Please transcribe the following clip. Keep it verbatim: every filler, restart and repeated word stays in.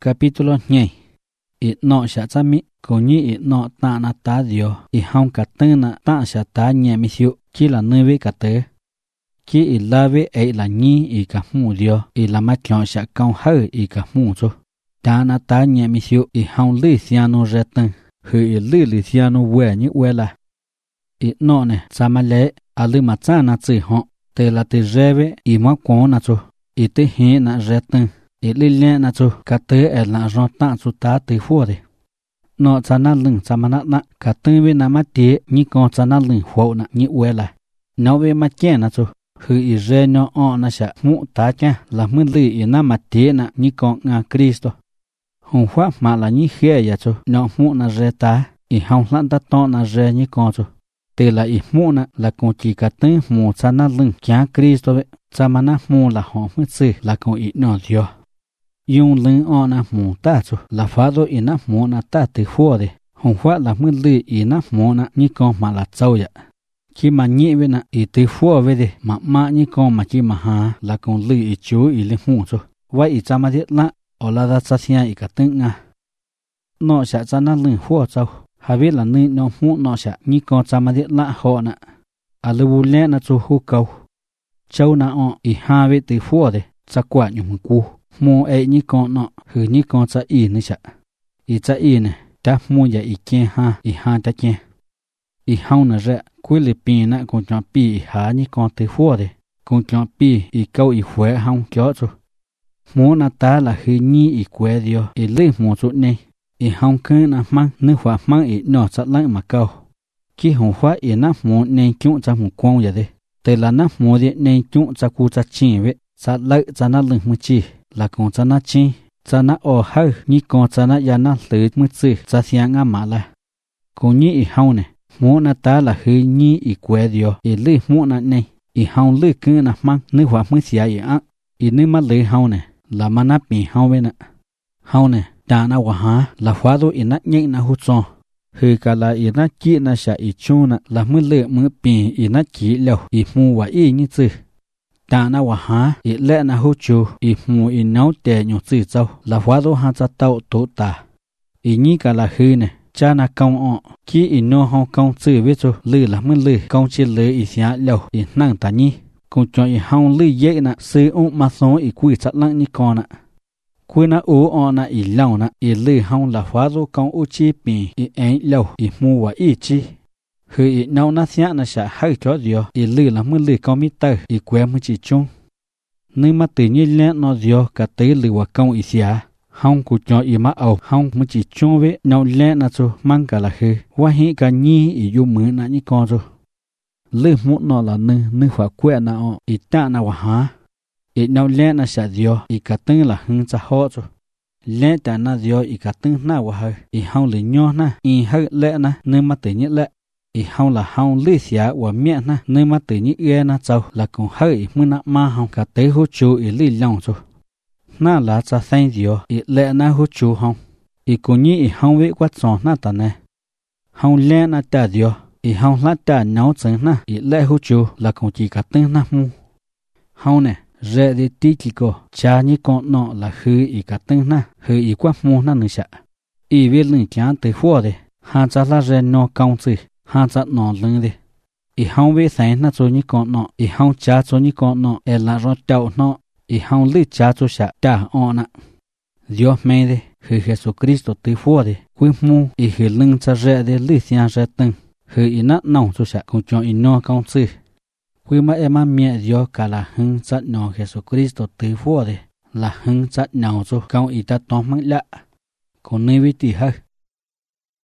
Capítulo nhảy. Ít nọ sẽ cha mi, cố nhị ít nọ ta na ta diyo, ít hông cả tên na ta sẽ ta nhẹ mi siêu, chỉ là nơi với cả tớ. Chỉ ít la với ấy là nhị ít cả mù diyo, ít là mắt chọn sẽ cao hơi ít cả mù cho. Ta na ta nhẹ mi siêu, ít hông lư xia nô rẻ tên, hư ít lư lư xia nô quẹ như quẹ là. Ít nọ nè, cha mà lẽ, à lư mà cha na chữ họ, tê là tê rẻ với, ít mắc quá na cho, ít tê hế na rẻ tên. Ít lý lẽ na cho cả tớ ở là rong tạ cho ta tới phua đấy. Nó cha na lưng cha mà nát nát cả tớ với nắm mắt tía như con cha na lưng phổ na như uế là. Nó với mắt chè na cho hư ý rê nó ọ na sẽ mũ ta chả là mưa lì ý nắm mắt tía na như con ngà Cristo. Hồng pháp mà là như khía ya cho nó mũ na rê ta ý hồng lăn ta to na rê như con cho. Từ là ý mũ na là con chỉ cả tớ mũ cha na lưng chả Cristo vậy. Cha mà na mũ là họ mới sư là con ý nó diyo. Yung lưng o na mù ta cho là phá đôi ý na mù na ta từ phua đấy. Hồng phát là mưa lư ý na mù na như con mà là châu vậy. Khi mà nhị với na ý từ phua với đấy mà mà như con mà chỉ mà hà là con lư ý chú ý lên mù cho. Vậy ý cha mà thiết lạ ở là ra cha xia ý cả tưng à. Nó sẽ cha na lưng phua châu. Hà biết là nơi nó mù nó sẽ như con cha mà thiết lạ họ nè. À lưu bù lẽ na cho hô cầu. Châu na o ý hà với từ phua đấy. Cha quả nhung cu. Mô ấy như con nọ, hừ như con cha y nữa chả. Y cha y nè, ta mô ya y kê ha, y ha ta kê. Y hông nè rạ, cuối lì bì nè con chọn bì y há như con tư phua đấy. Con chọn bì y câu y khuế hông kéo cho. Mô nà ta là hừ nhi y quế diyo, y lì mô chút nê. Y hông cơ nà mang, nữ hóa mang y nọ chát lăng mà câu. Khi hông hóa y nà mô nê chung cha mô quang ya đấy. Tê là nà mô đi nê chung cha cu cha chinh vậy. Chát lợi cha nà lưng mô chi. Là con cha na chi, cha na ở hơi, như con cha na ya na lưỡi mới chữ, cha xiang ngã mà là. Con như ý hông nè, mua na ta là hơi như ý quê diyo, ý lưỡi mua na này, ý hông lưỡi cứ na mang, nữ hóa mới xia ý á, ý nữ mà lưỡi hông nè, là mà na bì hông bên nè. Hông nè, ta na hòa há, là phá đô ý na nhạy na hút cho. Hư cả là ý na chỉ na xa ý chú na, là mới lưỡi mới bì ý na chỉ lèo, ý mua hòa ý như chữ. Ta na hòa há, ý lẽ na hút chú, ý mù ý nấu tè nhổ chữ châu, là hóa đô há cha tàu tố ta. Ý nhí cả là hư nè, cha na công ọ, khi ý nô hông công chữ viết chú, lư là mới lư, công chi lư ý xá lèo, ý năng ta nhí. Cùng cho ý hông lư dễ nè, sư ủng mà số ý quỷ chát lăng như con nè. Quỷ na ú ọ nè ý lâu nè, ý lư hông là hóa đô công ú chi bì, ý ánh lèo, ý mù và ý chi. Hư ý nâu na xá na xá hơi cho diyo, ý lư là mới lư công mít tờ, ý quê mới chỉ chung. Nơi mà tự nhiên lẽ nó diyo cả tế lư và công ý xá. Hông cụ cho ý mà ẩu, hông mới chỉ chung với nâu lẽ na cho mang cả là hư. Quá hĩ cả nhi ý dù mứ na như con cho. Lư mút nó là nư, nư phá quẹ na ọ, ý ta na hòa há. Ý nâu lẽ na xá diyo, ý cả tư là hưng cha họ cho. Lẽ ta na diyo ý cả tư na hòa hơi, ý hông lư nhó na, ý hơi lẽ na, nơi mà tự nhiên lẽ. Ý hông là hông lư xá và miệng na, nơi mà tự nhiên ghê na châu là còn hơi mưa nạ ma hông cả tế hút chú ý lư lòng cho. Na là cha xanh diyo, ý lệ na hút chú hông. Ý cũng như ý hông vĩ quát gió na ta nè. Hông lệ na ta diyo, ý hông lát ta nấu chân na, ý lệ hút chú là còn chỉ cả tên na mu. Hông nè, rẽ đi tí kì cô, cha như con nọ là hư ý cả tên na, hư ý quát mu na nữ xạ. Ý viết lưng chán tới phua đề, hà cha là rẽ nọ công chữ. Hà chát nọ lưng đi. Ý hông vế sáng na cho như con nọ. Ý hông chá cho như con nọ. Ê là rõ trao nọ. Ý hông lư chá cho xạ trả ọ nạ. Dios mê đi. Hư Jesu Cristo tư phua đi. Quý mù. Ý hư lưng chá rẽ đi lư xiang rẽ tưng. Hư ý nát nông cho xạ. Cũng cho ý nọ công sư. Quý mà em á mẹ Dios cả là hưng chát nọ Jesu Cristo tư phua đi. Là hưng chát nọ cho. Công ý ta tóm mắc lạ. Còn nơi với tì hơi.